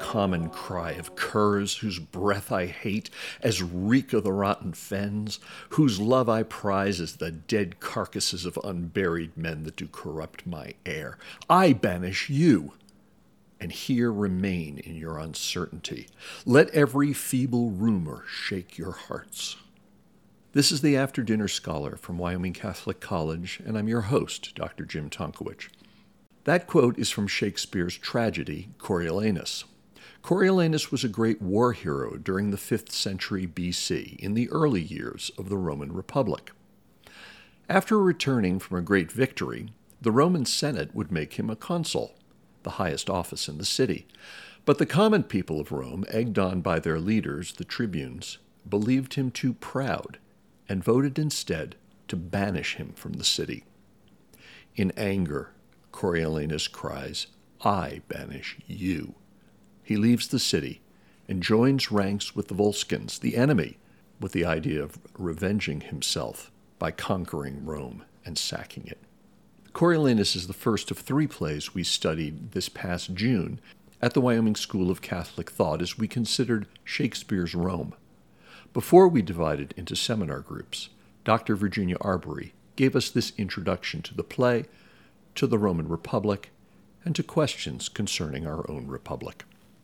common cry of curs whose breath I hate as reek of the rotten fens, whose love I prize as the dead carcasses of unburied men that do corrupt my air. I banish you, and here remain in your uncertainty. Let every feeble rumor shake your hearts. This is the After Dinner Scholar from Wyoming Catholic College, and I'm your host, Dr. Jim Tonkowich. That quote is from Shakespeare's tragedy, Coriolanus. Coriolanus was a great war hero during the 5th century BC, in the early years of the Roman Republic. After returning from a great victory, the Roman Senate would make him a consul, the highest office in the city. But the common people of Rome, egged on by their leaders, the tribunes, believed him too proud and voted instead to banish him from the city. In anger, Coriolanus cries, "I banish you." He leaves the city and joins ranks with the Volscians, the enemy, with the idea of revenging himself by conquering Rome and sacking it. Coriolanus is the first of 3 plays we studied this past June at the Wyoming School of Catholic Thought as we considered Shakespeare's Rome. Before we divided into seminar groups, Dr. Virginia Arbery gave us this introduction to the play, to the Roman Republic, and to questions concerning our own republic.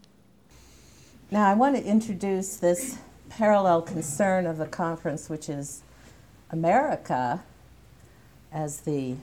Now I want to introduce this parallel concern of the conference, which is America as the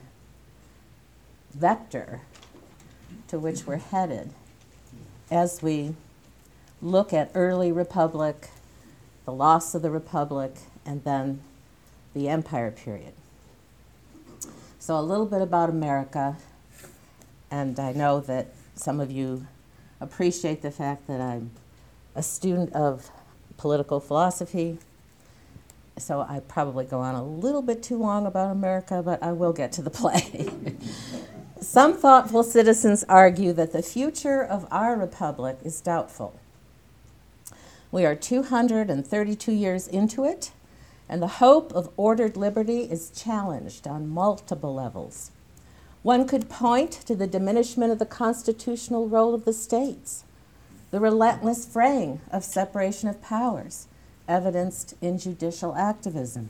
vector to which we're headed as we look at early republic, the loss of the republic, and then the empire period. So a little bit about America, and I know that some of you appreciate the fact that I'm a student of political philosophy, so I probably go on a little bit too long about America, but I will get to the play. Some thoughtful citizens argue that the future of our republic is doubtful. We are 232 years into it, and the hope of ordered liberty is challenged on multiple levels. One could point to the diminishment of the constitutional role of the states, the relentless fraying of separation of powers, evidenced in judicial activism.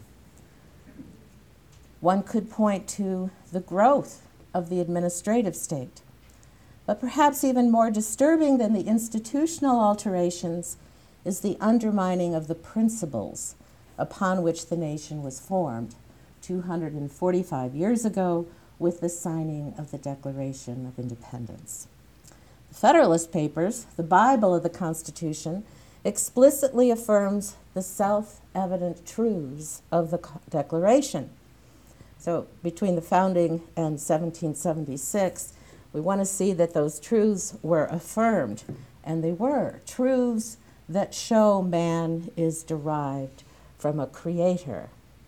One could point to the growth of the administrative state. But perhaps even more disturbing than the institutional alterations is the undermining of the principles upon which the nation was formed 245 years ago with the signing of the Declaration of Independence. The Federalist Papers, the Bible of the Constitution, explicitly affirms the self-evident truths of the Declaration. So between the founding and 1776, we want to see that those truths were affirmed, and they were truths that show man is derived from a creator.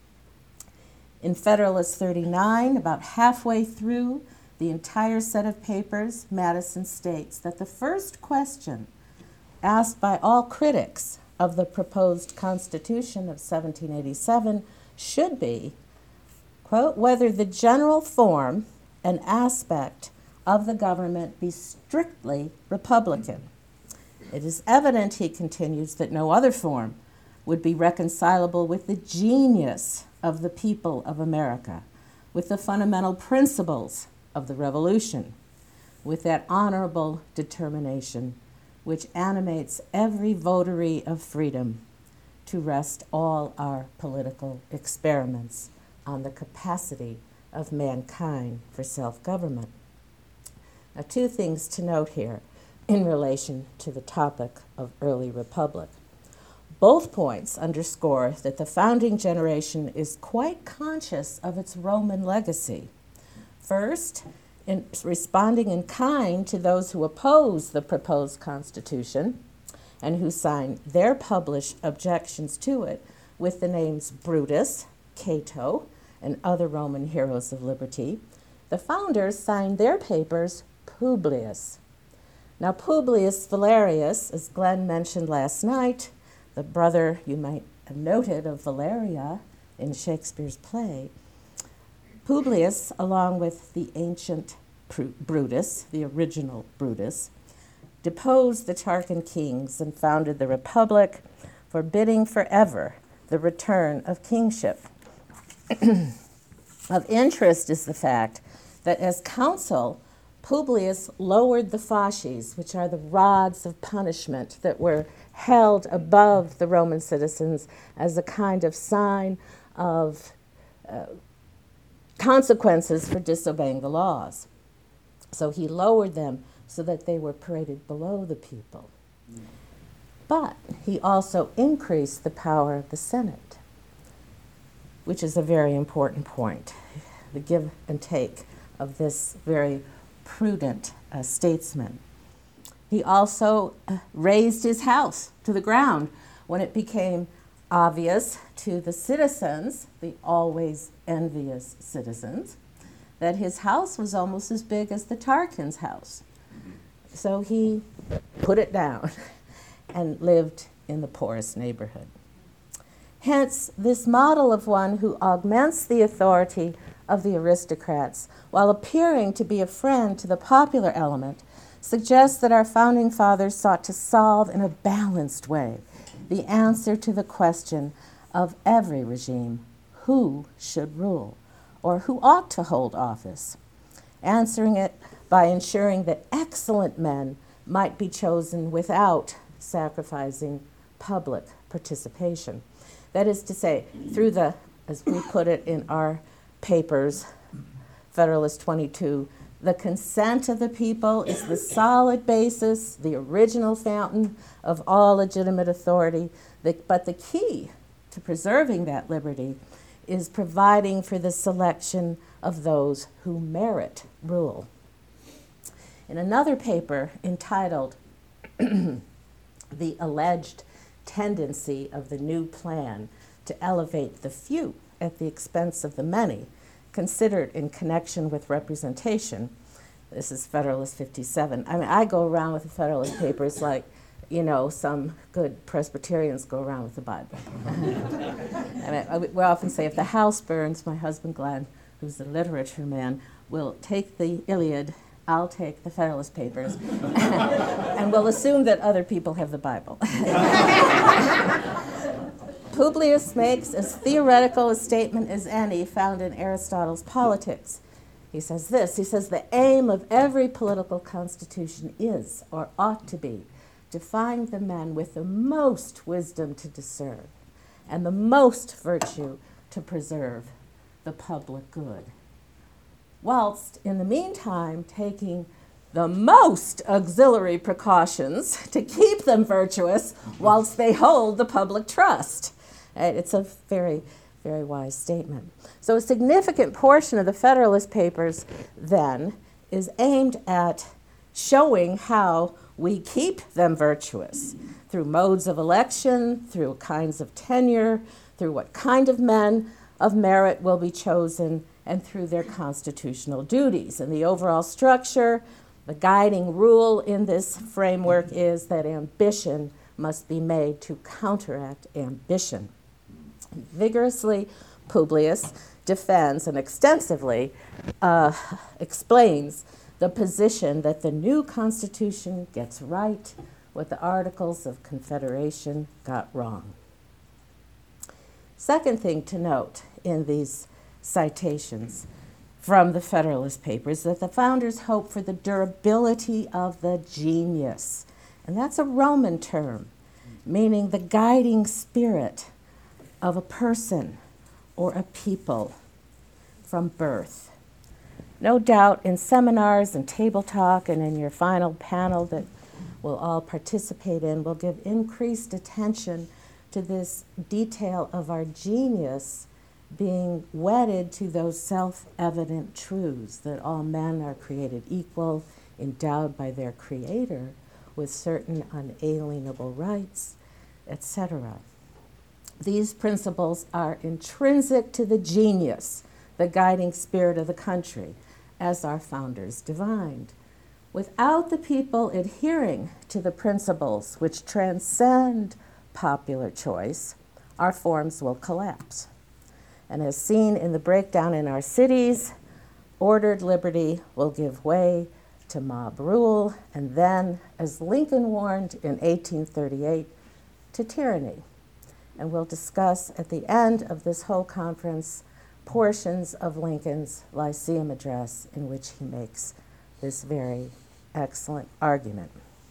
In Federalist 39, about halfway through the entire set of papers, Madison states that the first question asked by all critics of the proposed Constitution of 1787 should be, quote, whether the general form and aspect of the government be strictly Republican. It is evident, he continues, that no other form would be reconcilable with the genius of the people of America, with the fundamental principles of the Revolution, with that honorable determination which animates every votary of freedom to rest all our political experiments on the capacity of mankind for self-government. Now, 2 things to note here in relation to the topic of early republic. Both points underscore that the founding generation is quite conscious of its Roman legacy. First, in responding in kind to those who oppose the proposed Constitution and who sign their published objections to it with the names Brutus, Cato, and other Roman heroes of liberty, the founders signed their papers Publius. Now, Publius Valerius, as Glenn mentioned last night, the brother, you might have noted, of Valeria in Shakespeare's play, Publius, along with the ancient Brutus, the original Brutus, deposed the Tarquin kings and founded the Republic, forbidding forever the return of kingship. Of interest is the fact that as consul, Publius lowered the fasces, which are the rods of punishment that were held above the Roman citizens as a kind of sign of consequences for disobeying the laws. So he lowered them so that they were paraded below the people. But he also increased the power of the Senate, which is a very important point, the give and take of this very prudent statesman. He also razed his house to the ground when it became obvious to the citizens, the always envious citizens, that his house was almost as big as the Tarquin's house. So he put it down and lived in the poorest neighborhood. Hence, this model of one who augments the authority of the aristocrats while appearing to be a friend to the popular element suggests that our founding fathers sought to solve in a balanced way the answer to the question of every regime, who should rule or who ought to hold office, answering it by ensuring that excellent men might be chosen without sacrificing public participation. That is to say, through the, as we put it in our papers, Federalist 22, the consent of the people is the solid basis, the original fountain of all legitimate authority. But the key to preserving that liberty is providing for the selection of those who merit rule. In another paper entitled The Alleged Tendency of the New Plan to Elevate the Few at the Expense of the Many, considered in connection with representation. This is Federalist 57. I mean, I go around with the Federalist Papers like, you know, some good Presbyterians go around with the Bible. I mean, we often say, if the house burns, my husband Glenn, who's a literature man, will take the Iliad, I'll take the Federalist Papers, and we'll assume that other people have the Bible. Publius makes as theoretical a statement as any found in Aristotle's Politics. He says this, he says, the aim of every political constitution is, or ought to be, to find the men with the most wisdom to discern and the most virtue to preserve the public good, whilst in the meantime taking the most auxiliary precautions to keep them virtuous whilst they hold the public trust. It's a very, very wise statement. So a significant portion of the Federalist Papers then is aimed at showing how we keep them virtuous through modes of election, through kinds of tenure, through what kind of men of merit will be chosen, and through their constitutional duties. And the overall structure, the guiding rule in this framework is that ambition must be made to counteract ambition. Vigorously, Publius defends and extensively explains the position that the new Constitution gets right what the Articles of Confederation got wrong. Second thing to note in these citations from the Federalist Papers that the founders hoped for the durability of the genius. And that's a Roman term, meaning the guiding spirit of a person or a people from birth. No doubt in seminars and table talk and in your final panel that we'll all participate in, we'll give increased attention to this detail of our genius being wedded to those self-evident truths that all men are created equal, endowed by their Creator with certain unalienable rights, etc. These principles are intrinsic to the genius, the guiding spirit of the country, as our founders divined. Without the people adhering to the principles which transcend popular choice, our forms will collapse. And as seen in the breakdown in our cities, ordered liberty will give way to mob rule, and then, as Lincoln warned in 1838, to tyranny. And we'll discuss at the end of this whole conference portions of Lincoln's Lyceum address in which he makes this very excellent argument.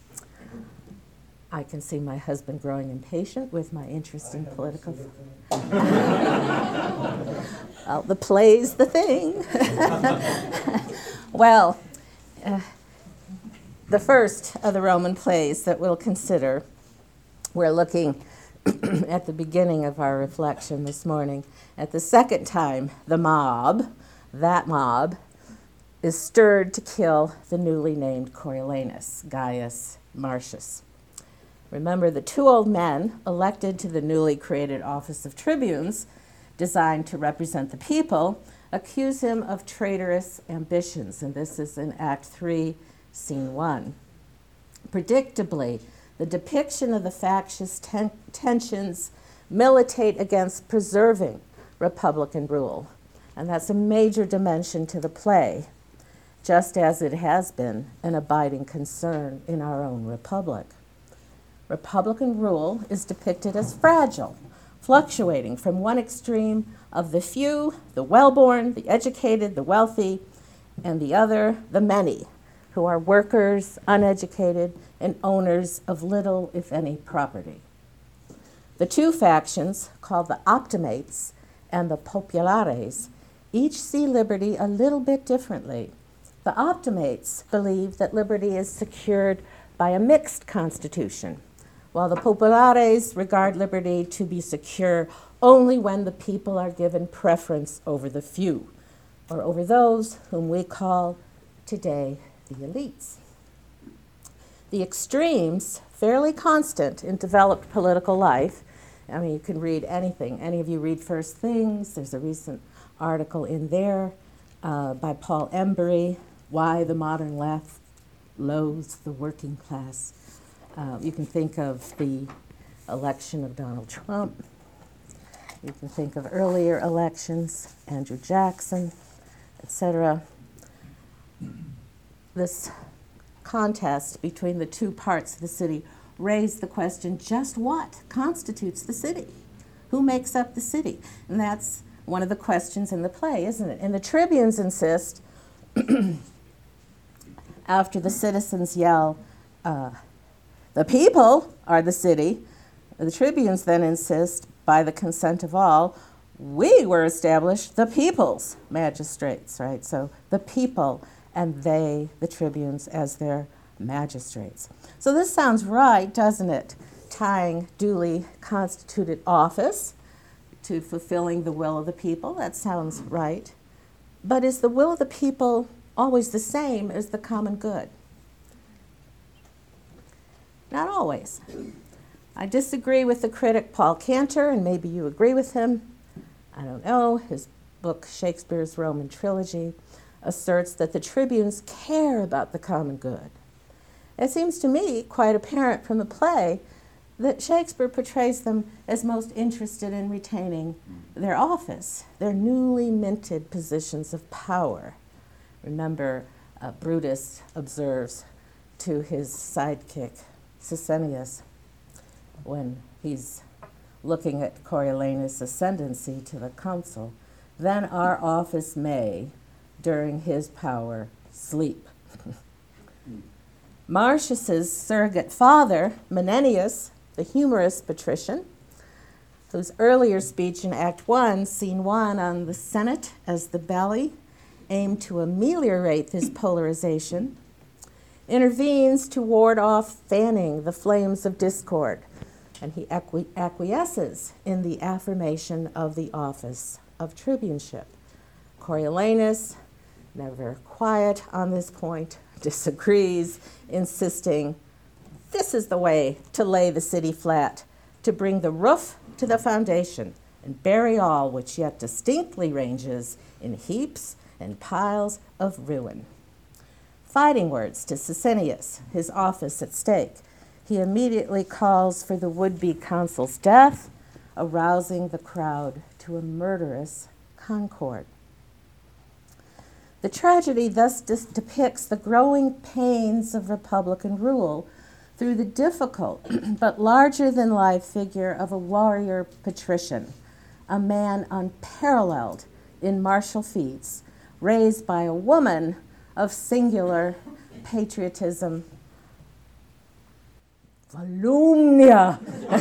I can see my husband growing impatient with my interest in political. Well, the play's the thing. Well, the first of the Roman plays that we'll consider, we're looking at the beginning of our reflection this morning. At the second time, the mob, that mob, is stirred to kill the newly named Coriolanus, Gaius Marcius. Remember, the two old men elected to the newly created office of tribunes, designed to represent the people, accuse him of traitorous ambitions, and this is in Act 3, Scene 1. Predictably, the depiction of the factious tensions militate against preserving Republican rule, and that's a major dimension to the play, just as it has been an abiding concern in our own republic. Republican rule is depicted as fragile, fluctuating from one extreme of the few, the well-born, the educated, the wealthy, and the other, the many, who are workers, uneducated, and owners of little, if any, property. The two factions, called the Optimates and the Populares, each see liberty a little bit differently. The Optimates believe that liberty is secured by a mixed constitution, while the Populares regard liberty to be secure only when the people are given preference over the few, or over those whom we call today the elites. The extremes, fairly constant in developed political life. I mean, you can read anything. Any of you read First Things? There's a recent article in there by Paul Embury, Why the Modern Left Loathes the Working Class. You can think of the election of Donald Trump. You can think of earlier elections, Andrew Jackson, etc. This contest between the two parts of the city raised the question, just what constitutes the city? Who makes up the city? And that's one of the questions in the play, isn't it? And the tribunes insist, after the citizens yell, the people are the city, the tribunes then insist, by the consent of all, we were established the people's magistrates, right? So the people and they, the tribunes, as their magistrates. So this sounds right, doesn't it? Tying duly constituted office to fulfilling the will of the people. That sounds right. But is the will of the people always the same as the common good? Not always. I disagree with the critic Paul Cantor, and maybe you agree with him. I don't know. His book, Shakespeare's Roman Trilogy, asserts that the tribunes care about the common good. It seems to me quite apparent from the play that Shakespeare portrays them as most interested in retaining their office, their newly minted positions of power. Remember, Brutus observes to his sidekick, Sisennius, when he's looking at Coriolanus' ascendancy to the consul, then our office may, during his power, sleep. Marcius's surrogate father, Menenius, the humorous patrician, whose earlier speech in Act 1, Scene 1, on the Senate as the belly, aimed to ameliorate this polarization, intervenes to ward off fanning the flames of discord, and he acquiesces in the affirmation of the office of tribuneship. Coriolanus, never quiet on this point, disagrees, insisting, this is the way to lay the city flat, to bring the roof to the foundation, and bury all which yet distinctly ranges in heaps and piles of ruin. Fighting words to Sisennius, his office at stake, he immediately calls for the would-be consul's death, arousing the crowd to a murderous concord. The tragedy thus depicts the growing pains of Republican rule through the difficult but larger-than-life figure of a warrior patrician, a man unparalleled in martial feats, raised by a woman of singular patriotism. Volumnia.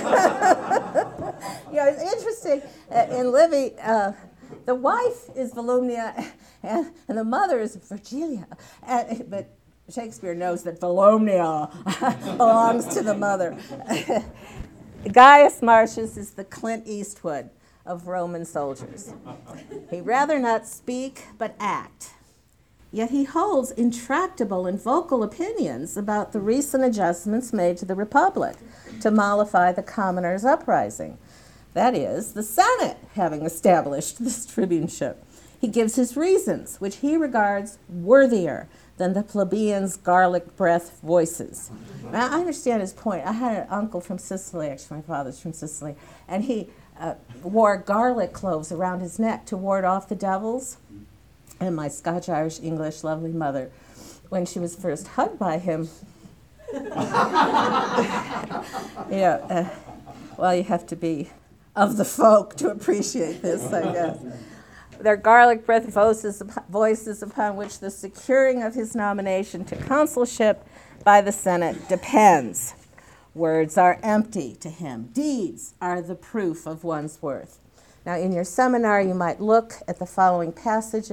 It's interesting. In Livy, the wife is Volumnia, and the mother is Virgilia. But Shakespeare knows that Volumnia belongs to the mother. Gaius Marcius is the Clint Eastwood of Roman soldiers. He'd rather not speak, but act. Yet he holds intractable and vocal opinions about the recent adjustments made to the Republic to mollify the commoners' uprising. That is, the Senate having established this tribuneship. He gives his reasons, which he regards worthier than the plebeians' garlic breath voices. Now, I understand his point. I had an uncle from Sicily, actually, my father's from Sicily, and he wore garlic cloves around his neck to ward off the devils. And my Scotch-Irish-English lovely mother, when she was first hugged by him, well, you have to be of the folk to appreciate this, I guess. Their garlic breath voices upon which the securing of his nomination to consulship by the Senate depends. Words are empty to him. Deeds are the proof of one's worth. Now, in your seminar, you might look at the following passage,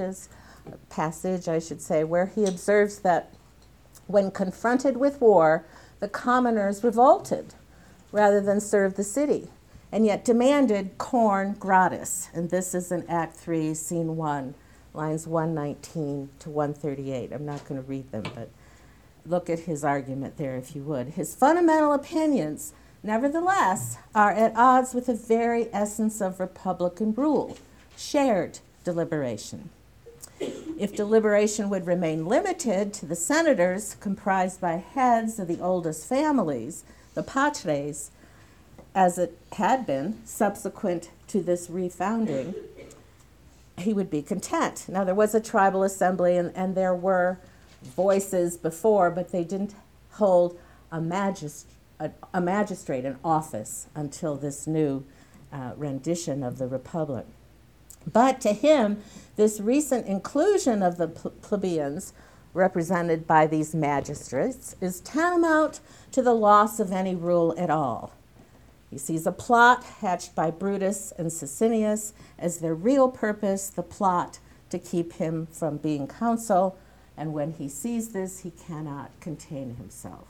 where he observes that when confronted with war, the commoners revolted rather than serve the city, and yet demanded corn gratis. And this is in Act 3, Scene 1, lines 119 to 138. I'm not going to read them, but look at his argument there if you would. His fundamental opinions, nevertheless, are at odds with the very essence of Republican rule, shared deliberation. If deliberation would remain limited to the senators comprised by heads of the oldest families, the patres, as it had been subsequent to this refounding, he would be content. Now, there was a tribal assembly, and there were voices before, but they didn't hold a magistrate in office until this new rendition of the Republic. But to him, this recent inclusion of the plebeians, represented by these magistrates, is tantamount to the loss of any rule at all. He sees a plot hatched by Brutus and Sicinius as their real purpose, the plot to keep him from being consul, and when he sees this, he cannot contain himself.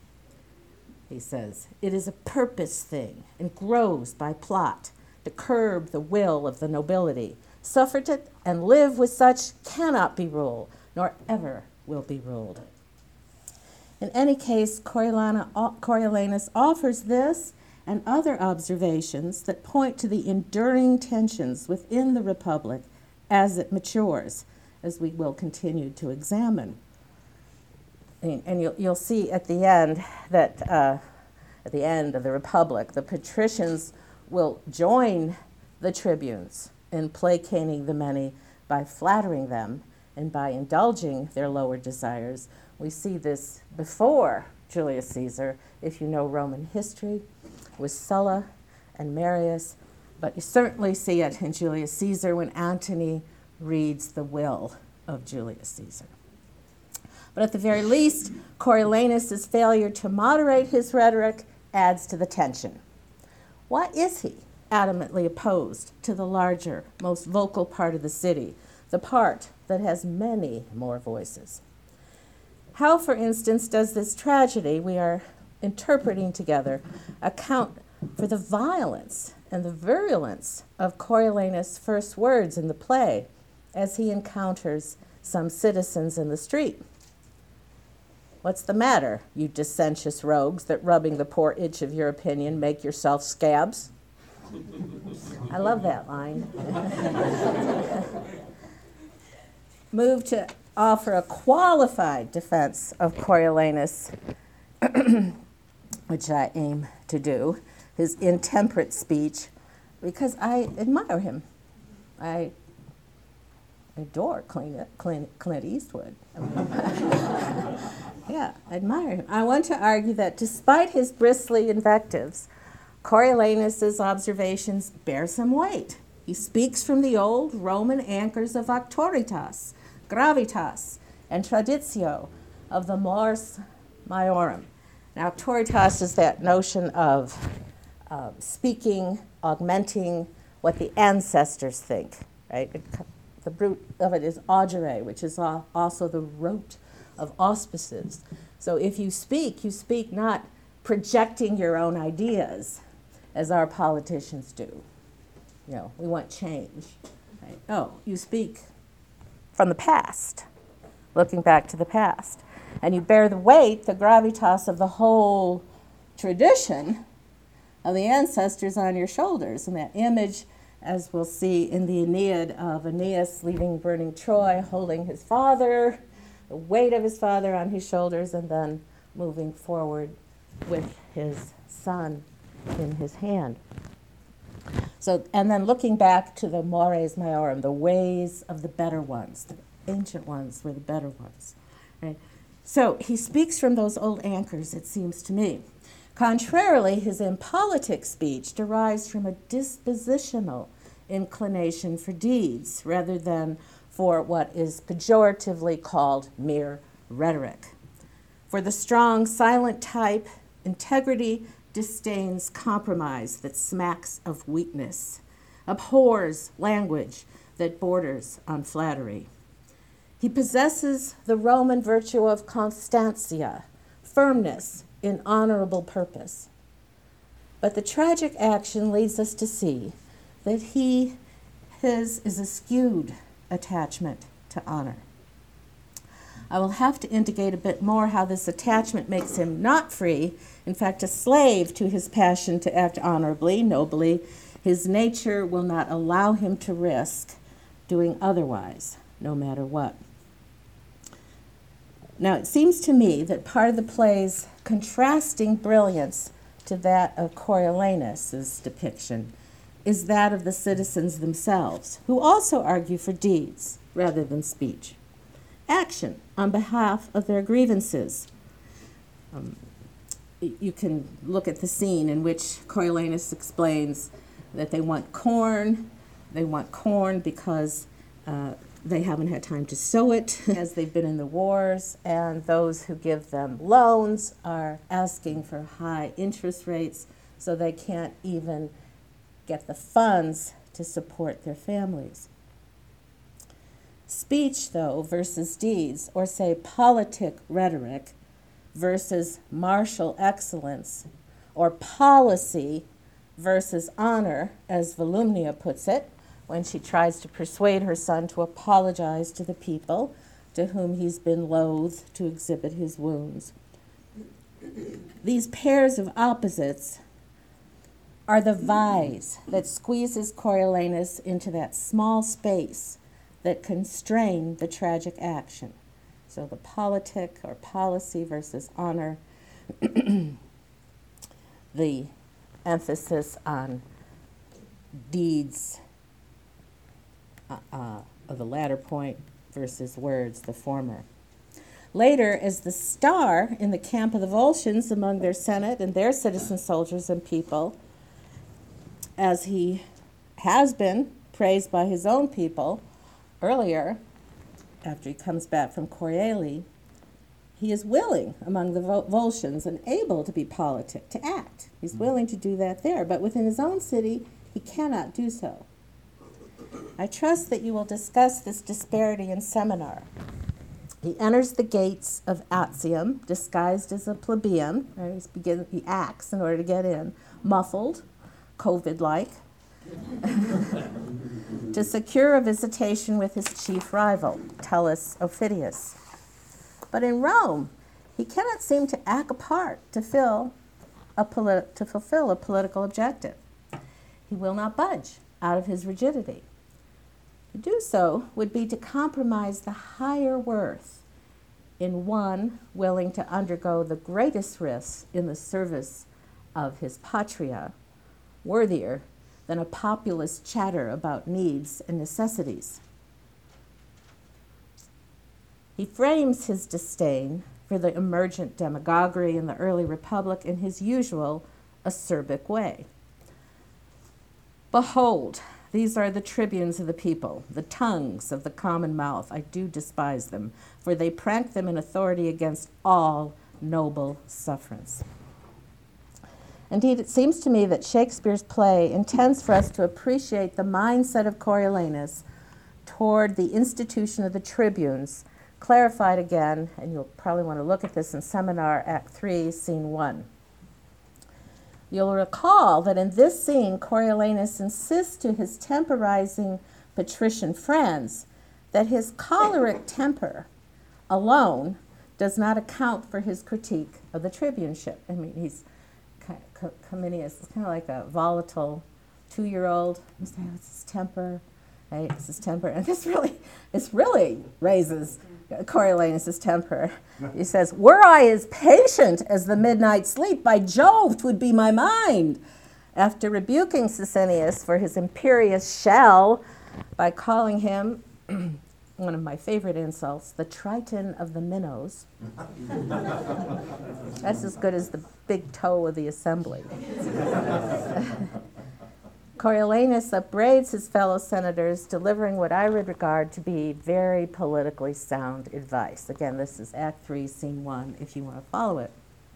He says, "It is a purpose thing and grows by plot to curb the will of the nobility. Suffragette and live with such cannot be ruled, nor ever will be ruled." In any case, Coriolanus offers this and other observations that point to the enduring tensions within the Republic as it matures, as we will continue to examine. And you'll see at the end that at the end of the Republic, the patricians will join the tribunes in placating the many by flattering them and by indulging their lower desires. We see this before Julius Caesar, if you know Roman history, with Sulla and Marius, but you certainly see it in Julius Caesar when Antony reads the will of Julius Caesar. But at the very least, Coriolanus' failure to moderate his rhetoric adds to the tension. Why is he adamantly opposed to the larger, most vocal part of the city, the part that has many more voices? How, for instance, does this tragedy we are interpreting together account for the violence and the virulence of Coriolanus' first words in the play as he encounters some citizens in the street? "What's the matter, you dissentious rogues, that rubbing the poor itch of your opinion make yourself scabs?" I love that line. Move to offer a qualified defense of Coriolanus, which I aim to do, his intemperate speech, because I admire him. I adore Clint Eastwood. Yeah, admire him. I want to argue that despite his bristly invectives, Coriolanus's observations bear some weight. He speaks from the old Roman anchors of auctoritas, gravitas, and traditio of the mors maiorum. Now, auctoritas is that notion of speaking, augmenting what the ancestors think, right? The root of it is augere, which is also the root of auspices. So if you speak not projecting your own ideas, as our politicians do. You know, we want change. Right? Oh, you speak from the past, looking back to the past. And you bear the weight, the gravitas of the whole tradition of the ancestors on your shoulders. And that image, as we'll see in the Aeneid, of Aeneas leaving burning Troy, holding his father, the weight of his father on his shoulders, and then moving forward with his son in his hand. So, and then looking back to the mores maiorum, the ways of the better ones, the ancient ones were the better ones. Right? So he speaks from those old anchors, it seems to me. Contrarily, his impolitic speech derives from a dispositional inclination for deeds rather than for what is pejoratively called mere rhetoric. For the strong, silent type, integrity disdains compromise that smacks of weakness, abhors language that borders on flattery. He possesses the Roman virtue of constantia, firmness in honorable purpose. But the tragic action leads us to see that his is a skewed attachment to honor. I will have to indicate a bit more how this attachment makes him not free, in fact, a slave to his passion to act honorably, nobly. His nature will not allow him to risk doing otherwise, no matter what. Now, it seems to me that part of the play's contrasting brilliance to that of Coriolanus's depiction is that of the citizens themselves, who also argue for deeds rather than speech. Action on behalf of their grievances. You can look at the scene in which Coriolanus explains that they want corn. They want corn because they haven't had time to sow it as they've been in the wars, and those who give them loans are asking for high interest rates, so they can't even get the funds to support their families. Speech, though, versus deeds, or say politic rhetoric versus martial excellence, or policy versus honor, as Volumnia puts it, when she tries to persuade her son to apologize to the people to whom he's been loath to exhibit his wounds. These pairs of opposites are the vise that squeezes Coriolanus into that small space that constrain the tragic action. So the politic or policy versus honor, the emphasis on deeds of the latter point versus words, the former. Later, as the star in the camp of the Volscians among their senate and their citizen soldiers and people, as he has been praised by his own people earlier, after he comes back from Corioli, he is willing among the Volscians and able to be politic, to act. He's willing to do that there, but within his own city, he cannot do so. I trust that you will discuss this disparity in seminar. He enters the gates of Actium, disguised as a plebeian. Right? He acts in order to get in, muffled, COVID-like, to secure a visitation with his chief rival, Tullus Aufidius. But in Rome, he cannot seem to act a part to fulfill a political objective. He will not budge out of his rigidity. To do so would be to compromise the higher worth in one willing to undergo the greatest risks in the service of his patria, worthier than a populist chatter about needs and necessities. He frames his disdain for the emergent demagoguery in the early republic in his usual acerbic way. Behold, these are the tribunes of the people, the tongues of the common mouth. I do despise them, for they prank them in authority against all noble sufferance. Indeed, it seems to me that Shakespeare's play intends for us to appreciate the mindset of Coriolanus toward the institution of the tribunes, clarified again, and you'll probably want to look at this in Seminar, Act 3, Scene 1. You'll recall that in this scene, Coriolanus insists to his temporizing patrician friends that his choleric temper alone does not account for his critique of the tribuneship. I mean, he's Cominius is kind of like a volatile 2-year-old. You say, oh, it's his temper, right? It's his temper. And this really raises Coriolanus' temper. He says, were I as patient as the midnight sleep, by Jove, 'twould be my mind. After rebuking Sicinius for his imperious shell by calling him, one of my favorite insults, the Triton of the minnows. That's as good as the big toe of the assembly. Coriolanus upbraids his fellow senators, delivering what I would regard to be very politically sound advice. Again, this is Act 3, Scene 1, if you want to follow it.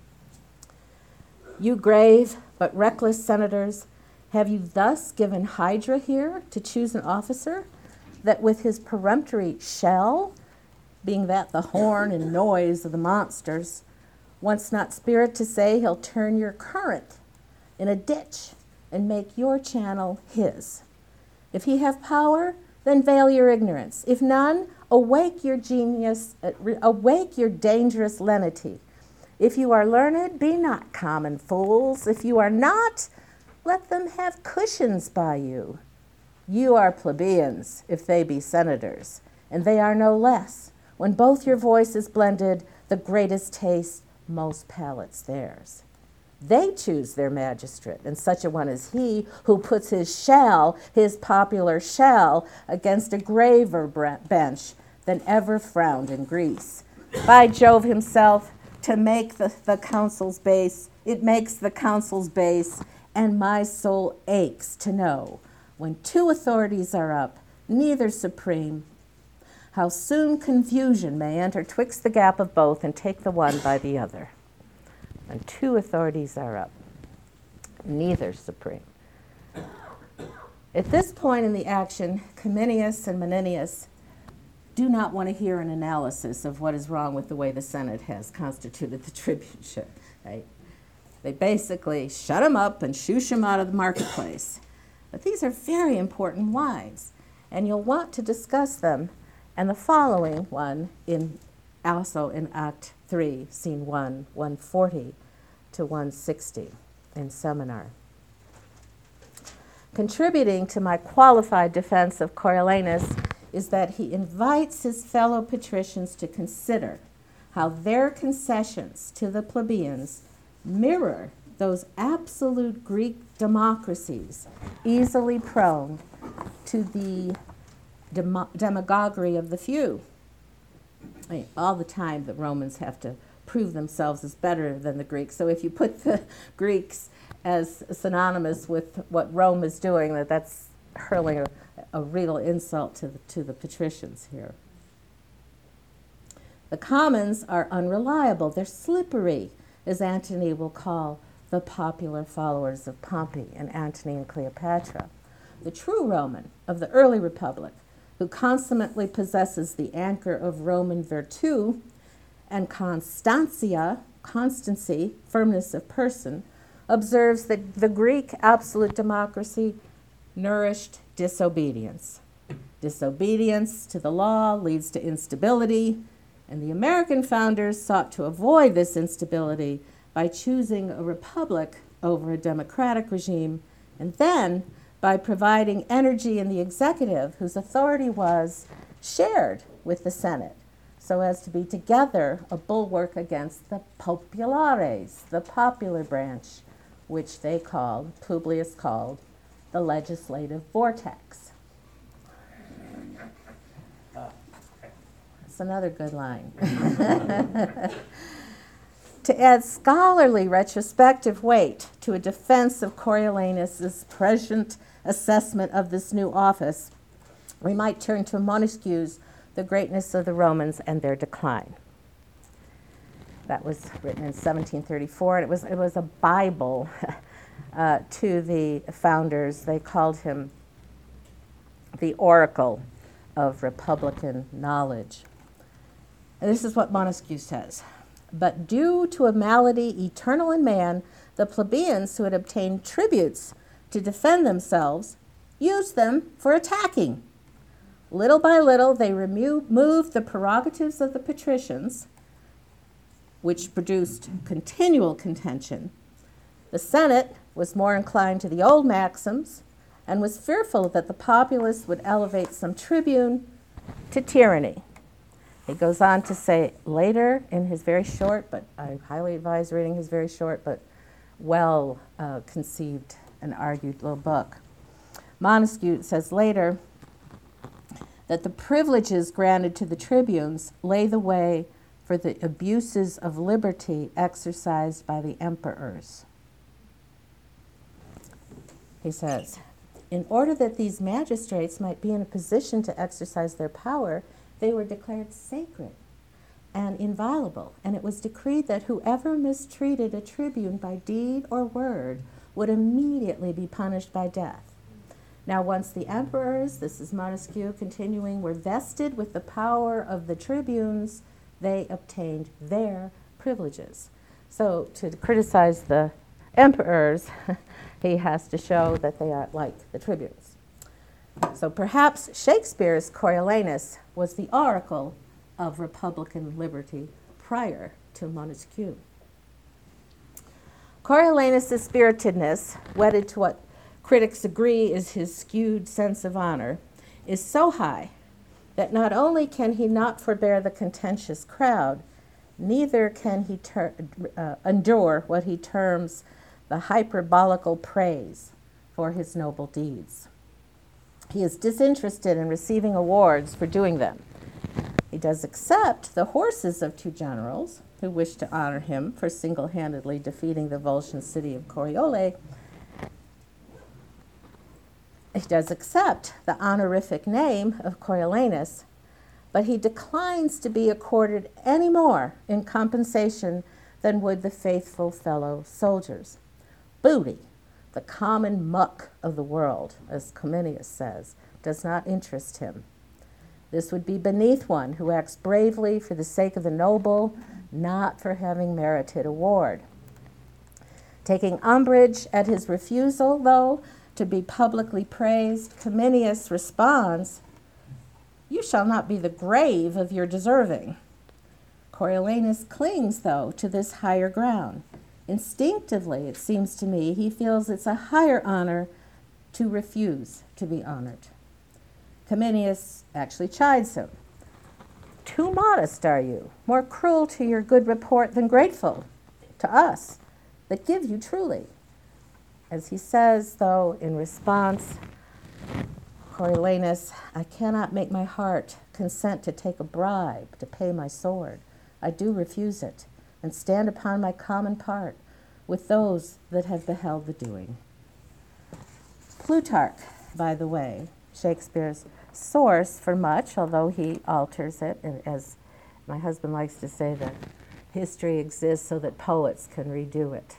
You grave but reckless senators, have you thus given Hydra here to choose an officer, that with his peremptory shell, being that the horn and noise of the monsters, wants not spirit to say he'll turn your current in a ditch and make your channel his. If he have power, then veil your ignorance. If none, awake your genius, awake your dangerous lenity. If you are learned, be not common fools. If you are not, let them have cushions by you. You are plebeians, if they be senators, and they are no less. When both your voices blended, the greatest taste, most palates theirs. They choose their magistrate, and such a one as he, who puts his shell, his popular shell, against a graver bench than ever frowned in Greece. By Jove himself, to make the council's base, it makes the council's base, and my soul aches to know, when two authorities are up, neither supreme, how soon confusion may enter twixt the gap of both and take the one by the other. When two authorities are up, neither supreme. At this point in the action, Cominius and Menenius do not want to hear an analysis of what is wrong with the way the Senate has constituted the tribuneship. Right? They basically shut him up and shoosh him out of the marketplace. But these are very important wines, and you'll want to discuss them. And the following one, also in Act 3, Scene 1, 140 to 160 in Seminar. Contributing to my qualified defense of Coriolanus is that he invites his fellow patricians to consider how their concessions to the plebeians mirror those absolute Greek democracies easily prone to the demagoguery of the few. I mean, all the time the Romans have to prove themselves as better than the Greeks. So if you put the Greeks as synonymous with what Rome is doing, that's hurling a real insult to the patricians here. The commons are unreliable. They're slippery, as Antony will call the popular followers of Pompey and Antony and Cleopatra. The true Roman of the early republic, who consummately possesses the anchor of Roman virtue and constancy, firmness of person, observes that the Greek absolute democracy nourished disobedience. Disobedience to the law leads to instability, and the American founders sought to avoid this instability by choosing a republic over a democratic regime, and then by providing energy in the executive, whose authority was shared with the Senate, so as to be together a bulwark against the populares, the popular branch, which Publius called, the legislative vortex. That's another good line. To add scholarly retrospective weight to a defense of Coriolanus's prescient assessment of this new office, we might turn to Montesquieu's The Greatness of the Romans and Their Decline. That was written in 1734, and it was a Bible to the founders. They called him the oracle of Republican knowledge. And this is what Montesquieu says. But due to a malady eternal in man, the plebeians who had obtained tributes to defend themselves used them for attacking. Little by little, they removed the prerogatives of the patricians, which produced continual contention. The Senate was more inclined to the old maxims and was fearful that the populace would elevate some tribune to tyranny. He goes on to say later in his very short, but I highly advise reading his very short but well conceived and argued little book. Montesquieu says later that the privileges granted to the tribunes lay the way for the abuses of liberty exercised by the emperors. He says, in order that these magistrates might be in a position to exercise their power, they were declared sacred and inviolable, and it was decreed that whoever mistreated a tribune by deed or word would immediately be punished by death. Now, once the emperors, this is Montesquieu continuing, were vested with the power of the tribunes, they obtained their privileges. So to criticize the emperors, he has to show that they are like the tribunes. So perhaps Shakespeare's Coriolanus was the oracle of Republican liberty prior to Montesquieu. Coriolanus' spiritedness, wedded to what critics agree is his skewed sense of honor, is so high that not only can he not forbear the contentious crowd, neither can he endure what he terms the hyperbolical praise for his noble deeds. He is disinterested in receiving awards for doing them. He does accept the horses of two generals who wish to honor him for single-handedly defeating the Volscian city of Corioli. He does accept the honorific name of Coriolanus, but he declines to be accorded any more in compensation than would the faithful fellow soldiers. Booty, the common muck of the world, as Cominius says, does not interest him. This would be beneath one who acts bravely for the sake of the noble, not for having merited award. Taking umbrage at his refusal, though, to be publicly praised, Cominius responds, "You shall not be the grave of your deserving." Coriolanus clings, though, to this higher ground. Instinctively, it seems to me, he feels it's a higher honor to refuse to be honored. Cominius actually chides him. Too modest are you, more cruel to your good report than grateful to us that give you truly. As he says, though, in response, Coriolanus, I cannot make my heart consent to take a bribe to pay my sword. I do refuse it, and stand upon my common part with those that have beheld the doing. Plutarch, by the way, Shakespeare's source for much, although he alters it, and as my husband likes to say, that history exists so that poets can redo it.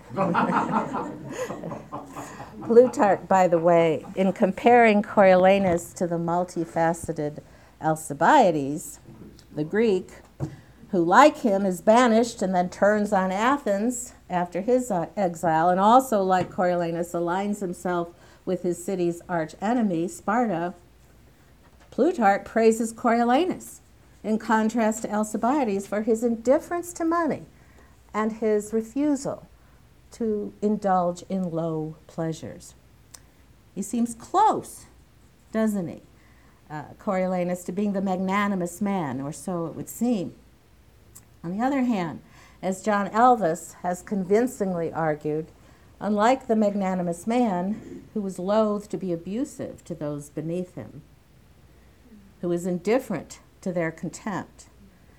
Plutarch, by the way, in comparing Coriolanus to the multifaceted Alcibiades, the Greek, who, like him, is banished and then turns on Athens after his exile, and also, like Coriolanus, aligns himself with his city's archenemy, Sparta, Plutarch praises Coriolanus, in contrast to Alcibiades, for his indifference to money and his refusal to indulge in low pleasures. He seems close, doesn't he, Coriolanus, to being the magnanimous man, or so it would seem. On the other hand, as John Elvis has convincingly argued, unlike the magnanimous man who was loath to be abusive to those beneath him, who is indifferent to their contempt,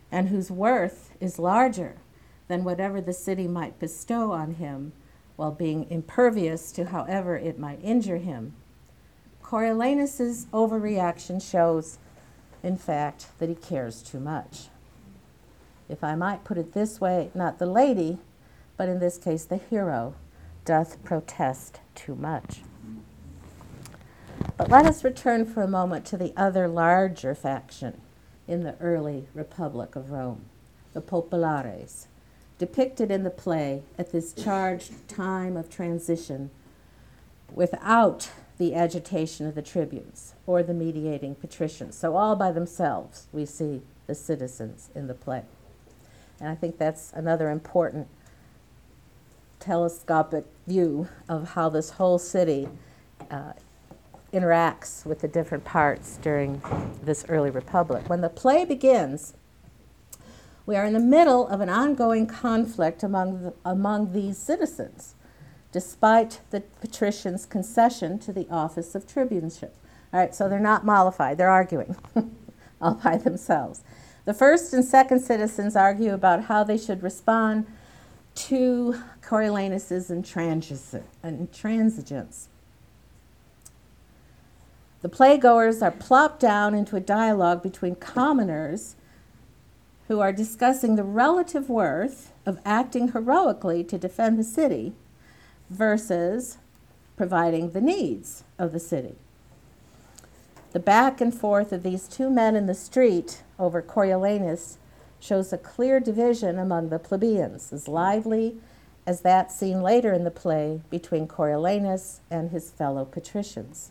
and whose worth is larger than whatever the city might bestow on him while being impervious to however it might injure him. Coriolanus's overreaction shows, in fact, that he cares too much. If I might put it this way, not the lady, but in this case the hero, doth protest too much. But let us return for a moment to the other larger faction in the early Republic of Rome, the Populares, depicted in the play at this charged time of transition without the agitation of the tribunes or the mediating patricians. So all by themselves we see the citizens in the play. And I think that's another important telescopic view of how this whole city interacts with the different parts during this early republic. When the play begins, we are in the middle of an ongoing conflict among these citizens, despite the patricians' concession to the office of tribuneship. All right, so they're not mollified, they're arguing all by themselves. The first and second citizens argue about how they should respond to Coriolanus's intransigence. The playgoers are plopped down into a dialogue between commoners who are discussing the relative worth of acting heroically to defend the city versus providing the needs of the city. The back and forth of these two men in the street over Coriolanus shows a clear division among the plebeians, as lively as that seen later in the play between Coriolanus and his fellow patricians.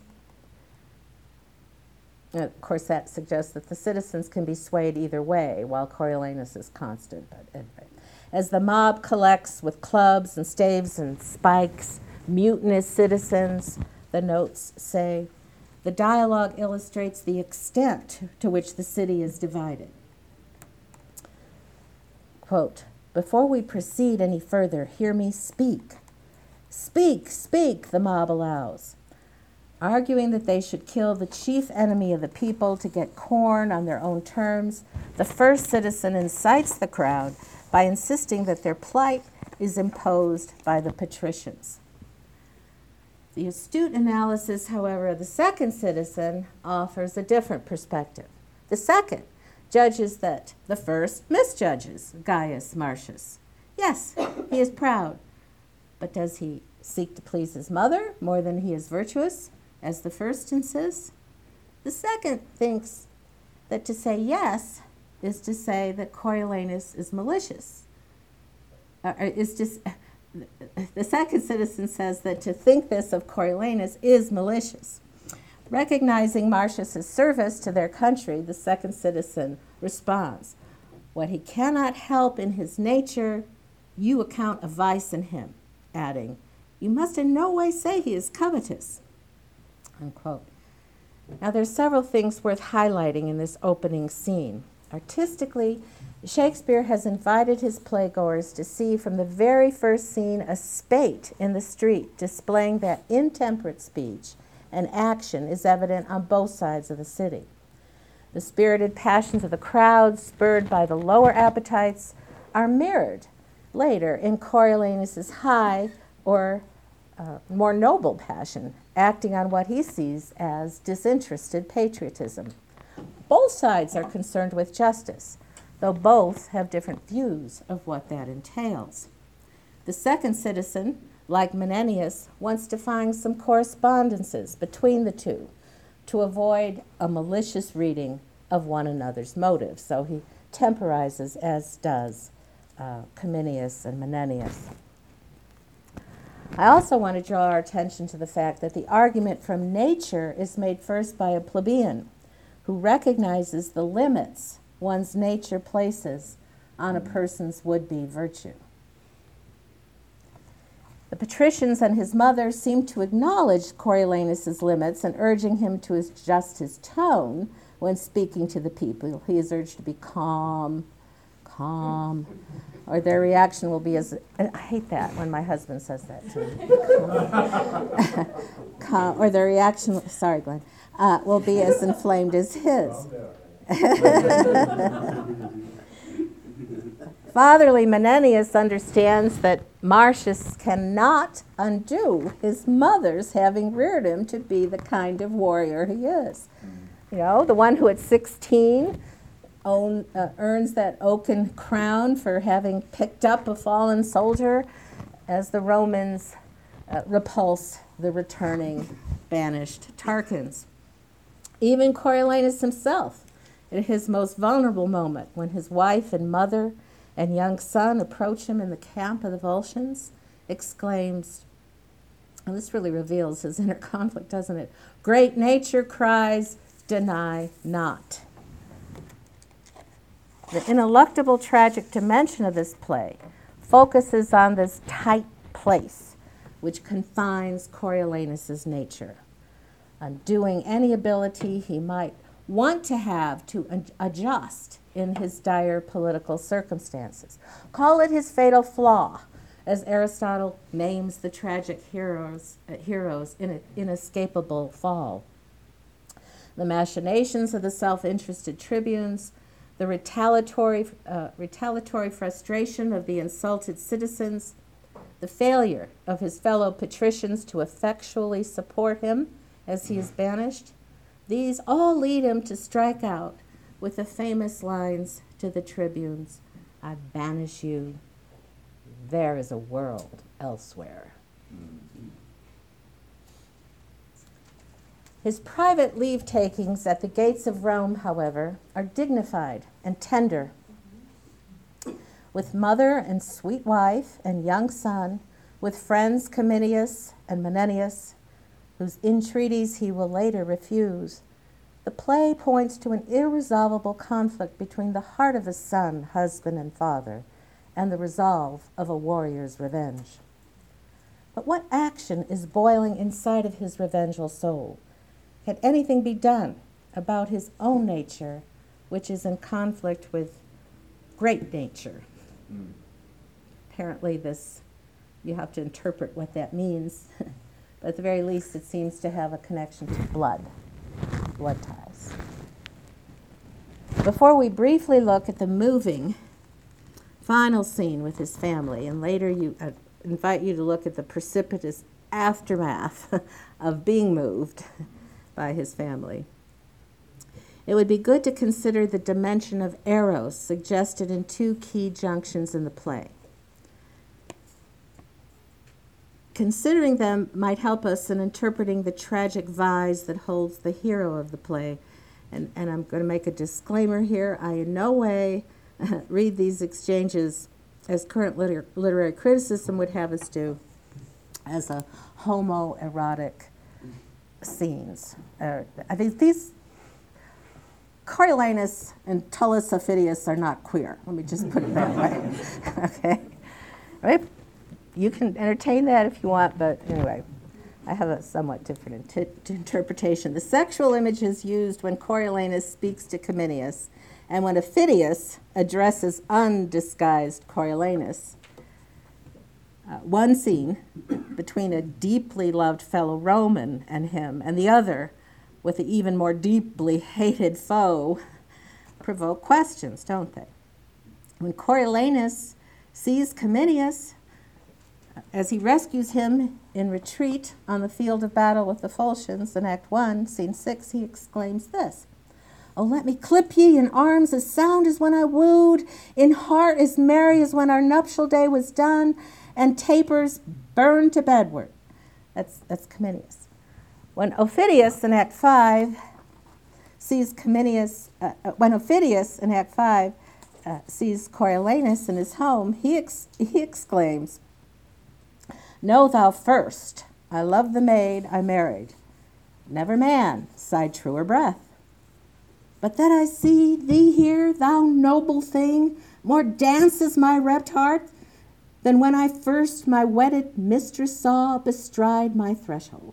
And of course, that suggests that the citizens can be swayed either way, while Coriolanus is constant. But anyway, as the mob collects with clubs and staves and spikes, mutinous citizens, the notes say, the dialogue illustrates the extent to which the city is divided. Quote, before we proceed any further, hear me speak. Speak, speak, the mob allows, arguing that they should kill the chief enemy of the people to get corn on their own terms. The first citizen incites the crowd by insisting that their plight is imposed by the patricians. The astute analysis, however, of the second citizen offers a different perspective. The second judges that the first misjudges Gaius Marcius. Yes, he is proud, but does he seek to please his mother more than he is virtuous, as the first insists? The second thinks that to say yes is to say that Coriolanus is malicious. The second citizen says that to think this of Coriolanus is malicious. Recognizing Marcius's service to their country, the second citizen responds, what he cannot help in his nature, you account a vice in him, adding, you must in no way say he is covetous. Unquote. Now, there's several things worth highlighting in this opening scene. Artistically, Shakespeare has invited his playgoers to see from the very first scene a spate in the street displaying that intemperate speech and action is evident on both sides of the city. The spirited passions of the crowd, spurred by the lower appetites, are mirrored later in Coriolanus's high or more noble passion, acting on what he sees as disinterested patriotism. Both sides are concerned with justice, though both have different views of what that entails. The second citizen, like Menenius, wants to find some correspondences between the two to avoid a malicious reading of one another's motives. So he temporizes, as does Cominius and Menenius. I also want to draw our attention to the fact that the argument from nature is made first by a plebeian who recognizes the limits one's nature places on a person's would-be virtue. The patricians and his mother seem to acknowledge Coriolanus's limits and urging him to adjust his tone when speaking to the people. He is urged to be calm, or their reaction will be as, I hate that when my husband says that to me, calm, or their reaction, sorry Glenn, will be as inflamed as his. fatherly Menenius understands that Marcius cannot undo his mother's having reared him to be the kind of warrior he is. You know, the one who at 16 earns that oaken crown for having picked up a fallen soldier as the Romans repulse the returning banished Tarquins. Even Coriolanus himself, at his most vulnerable moment, when his wife and mother and young son approach him in the camp of the Volscians, exclaims, and this really reveals his inner conflict, doesn't it? Great nature cries, deny not. The ineluctable tragic dimension of this play focuses on this tight place which confines Coriolanus's nature, undoing any ability he might want to have to adjust in his dire political circumstances. Call it his fatal flaw, as Aristotle names the tragic heroes in inescapable fall. The machinations of the self-interested tribunes, the retaliatory frustration of the insulted citizens, the failure of his fellow patricians to effectually support him as he is banished, these all lead him to strike out with the famous lines to the tribunes, I banish you, there is a world elsewhere. His private leave-takings at the gates of Rome, however, are dignified and tender. With mother and sweet wife and young son, with friends Cominius and Menenius, whose entreaties he will later refuse, the play points to an irresolvable conflict between the heart of a son, husband, and father, and the resolve of a warrior's revenge. But what action is boiling inside of his revengeful soul? Can anything be done about his own nature, which is in conflict with great nature? Apparently you have to interpret what that means, but at the very least it seems to have a connection to blood ties. Before we briefly look at the moving final scene with his family, and later invite you to look at the precipitous aftermath of being moved by his family, it would be good to consider the dimension of eros suggested in two key junctions in the play. Considering them might help us in interpreting the tragic vise that holds the hero of the play. And I'm going to make a disclaimer here. I in no way read these exchanges as current literary criticism would have us do as a homoerotic scenes. I think these Coriolanus and Tullus Aufidius are not queer. Let me just put it that way. Okay? Right? You can entertain that if you want, but anyway, I have a somewhat different interpretation. The sexual images used when Coriolanus speaks to Cominius and when Aufidius addresses undisguised Coriolanus. One scene between a deeply loved fellow Roman and him, and the other with the even more deeply hated foe, provoke questions, don't they? When Coriolanus sees Cominius, as he rescues him in retreat on the field of battle with the Volscians in Act 1, Scene 6, he exclaims this, "Oh, let me clip ye in arms as sound as when I wooed, in heart as merry as when our nuptial day was done, and tapers burned to bedward." That's Cominius. When Aufidius in Act 5 sees Cominius, when Aufidius in Act 5 sees Coriolanus in his home, he exclaims, "Know thou first, I love the maid I married. Never man sighed truer breath. But that I see thee here, thou noble thing, more dances my rapt heart than when I first my wedded mistress saw bestride my threshold."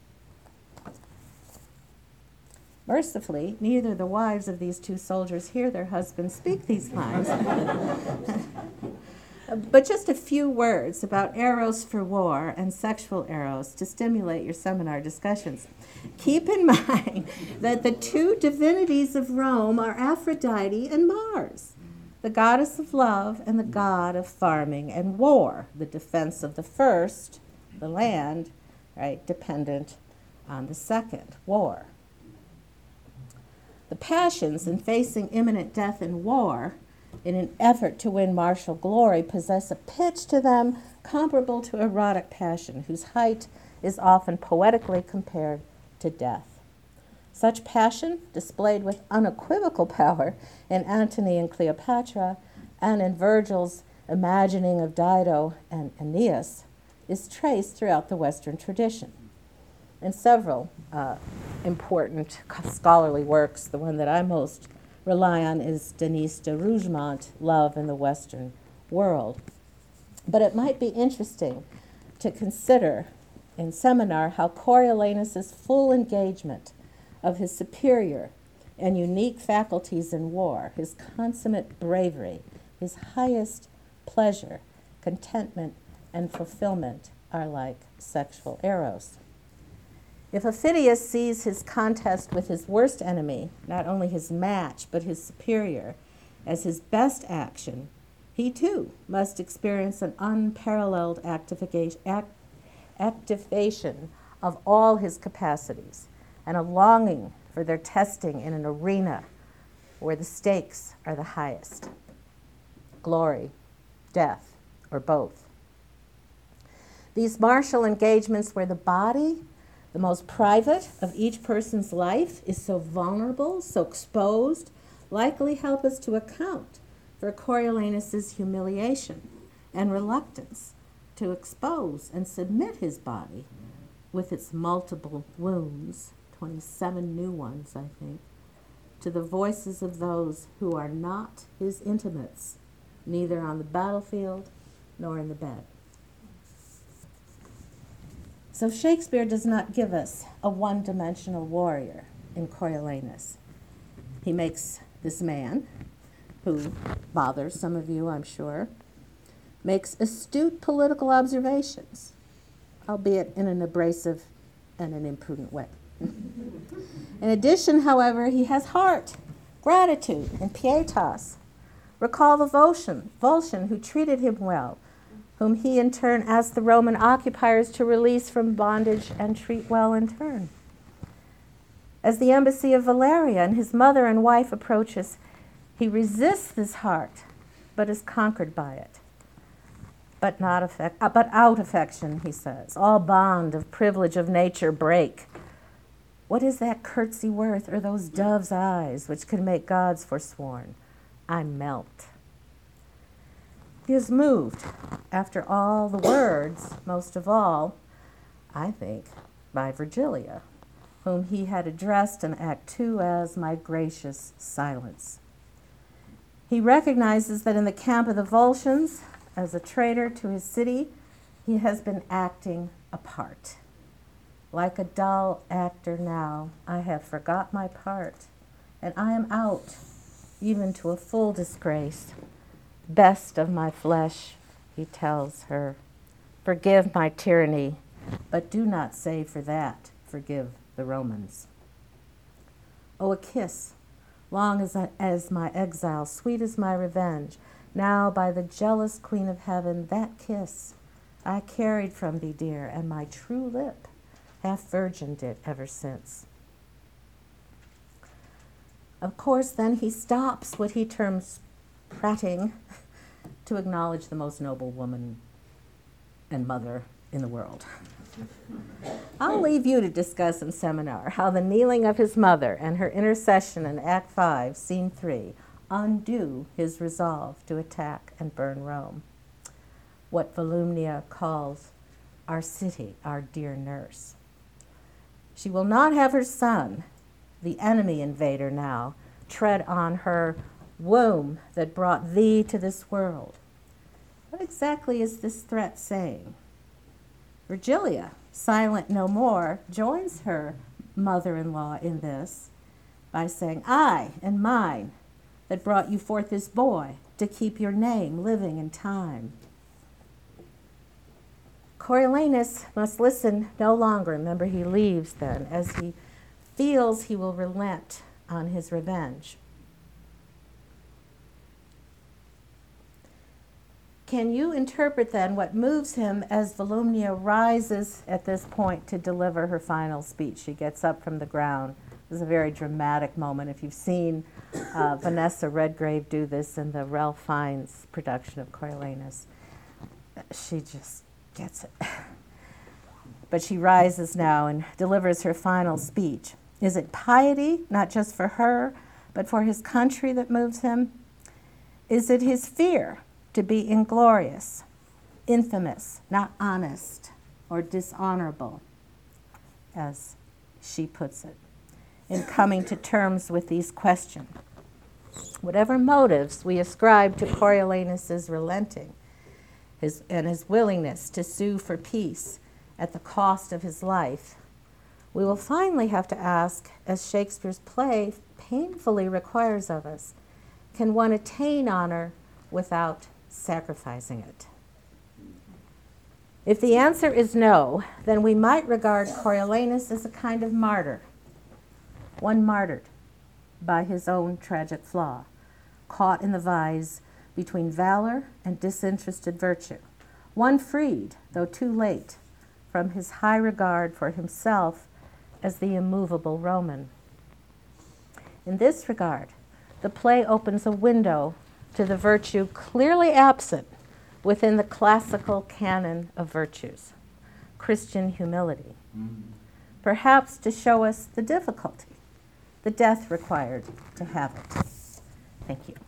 Mercifully, neither the wives of these two soldiers hear their husbands speak these lines. But just a few words about eros for war and sexual eros to stimulate your seminar discussions. Keep in mind that the two divinities of Rome are Aphrodite and Mars. the goddess of love and the god of farming and war, the defense of the first, the land, right, dependent on the second, war. The passions in facing imminent death in war, in an effort to win martial glory, possess a pitch to them comparable to erotic passion, whose height is often poetically compared to death. Such passion, displayed with unequivocal power in Antony and Cleopatra and in Virgil's imagining of Dido and Aeneas, is traced throughout the Western tradition. In several important scholarly works, the one that I most rely on is Denise de Rougemont, Love in the Western World. But it might be interesting to consider in seminar how Coriolanus's full engagement of his superior and unique faculties in war, his consummate bravery, his highest pleasure, contentment, and fulfillment are like sexual eros. If Aufidius sees his contest with his worst enemy, not only his match, but his superior, as his best action, he too must experience an unparalleled activation of all his capacities and a longing for their testing in an arena where the stakes are the highest. Glory, death, or both. These martial engagements where the body, the most private of each person's life, is so vulnerable, so exposed, likely help us to account for Coriolanus's humiliation and reluctance to expose and submit his body with its multiple wounds, 27 new ones, I think, to the voices of those who are not his intimates, neither on the battlefield nor in the bed. So Shakespeare does not give us a one-dimensional warrior in Coriolanus. He makes this man, who bothers some of you, I'm sure, makes astute political observations, albeit in an abrasive and an imprudent way. In addition, however, he has heart, gratitude, and pietas. Recall the Volscian who treated him well, whom he in turn asked the Roman occupiers to release from bondage and treat well in turn. As the embassy of Valeria and his mother and wife approaches, he resists this heart, but is conquered by it. But out affection, he says, all bond of privilege of nature break. What is that curtsy worth, or those dove's eyes, which can make gods forsworn? I melt. He is moved, after all the words, most of all, I think, by Virgilia, whom he had addressed in Act 2 as my gracious silence. He recognizes that in the camp of the Volscians, as a traitor to his city, he has been acting a part. Like a dull actor now, I have forgot my part, and I am out, even to a full disgrace. Best of my flesh, he tells her, forgive my tyranny, but do not say for that, forgive the Romans. Oh, a kiss, long as my exile, sweet as my revenge, now by the jealous Queen of Heaven, that kiss I carried from thee, dear, and my true lip half virgined it ever since. Of course, then he stops what he terms prating to acknowledge the most noble woman and mother in the world. I'll leave you to discuss in seminar how the kneeling of his mother and her intercession in Act 5, Scene 3, undo his resolve to attack and burn Rome, what Volumnia calls our city, our dear nurse. She will not have her son, the enemy invader now, tread on her womb that brought thee to this world. What exactly is this threat saying? Virgilia, silent no more, joins her mother-in-law in this by saying, I and mine that brought you forth this boy to keep your name living in time. Coriolanus must listen no longer. Remember, he leaves then as he feels he will relent on his revenge. can you interpret then what moves him as Volumnia rises at this point to deliver her final speech? She gets up from the ground. This is a very dramatic moment. If you've seen Vanessa Redgrave do this in the Ralph Fiennes production of Coriolanus, she just gets it. But she rises now and delivers her final speech. Is it piety, not just for her, but for his country that moves him? Is it his fear to be inglorious, infamous, not honest, or dishonorable, as she puts it, in coming to terms with these questions? Whatever motives we ascribe to Coriolanus's relenting and his willingness to sue for peace at the cost of his life, we will finally have to ask, as Shakespeare's play painfully requires of us, can one attain honor without sacrificing it? If the answer is no, then we might regard Coriolanus as a kind of martyr, one martyred by his own tragic flaw, caught in the vise between valor and disinterested virtue, one freed, though too late, from his high regard for himself as the immovable Roman. In this regard, the play opens a window to the virtue clearly absent within the classical canon of virtues, Christian humility, perhaps to show us the difficulty, the death required to have it. Thank you.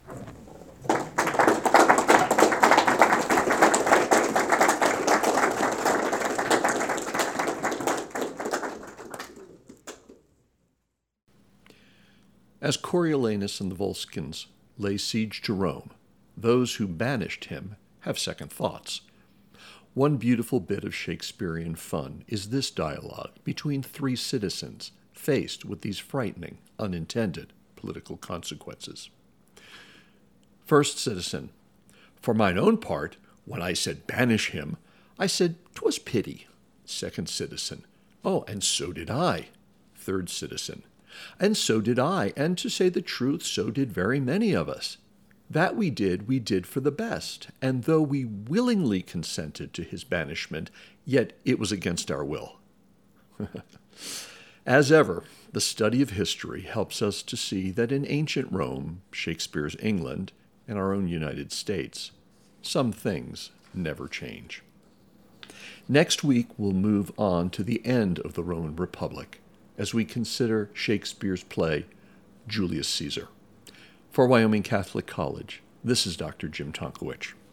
As Coriolanus and the Volscians lay siege to Rome, those who banished him have second thoughts. One beautiful bit of Shakespearean fun is this dialogue between three citizens faced with these frightening, unintended political consequences. First citizen: for mine own part, when I said banish him, I said 'twas pity. Second citizen: oh, and so did I. Third citizen: and so did I, and to say the truth, so did very many of us. That we did for the best, and though we willingly consented to his banishment, yet it was against our will. As ever, the study of history helps us to see that in ancient Rome, Shakespeare's England, and our own United States, some things never change. Next week, we'll move on to the end of the Roman Republic as we consider Shakespeare's play, Julius Caesar. For Wyoming Catholic College, this is Dr. Jim Tonkowich.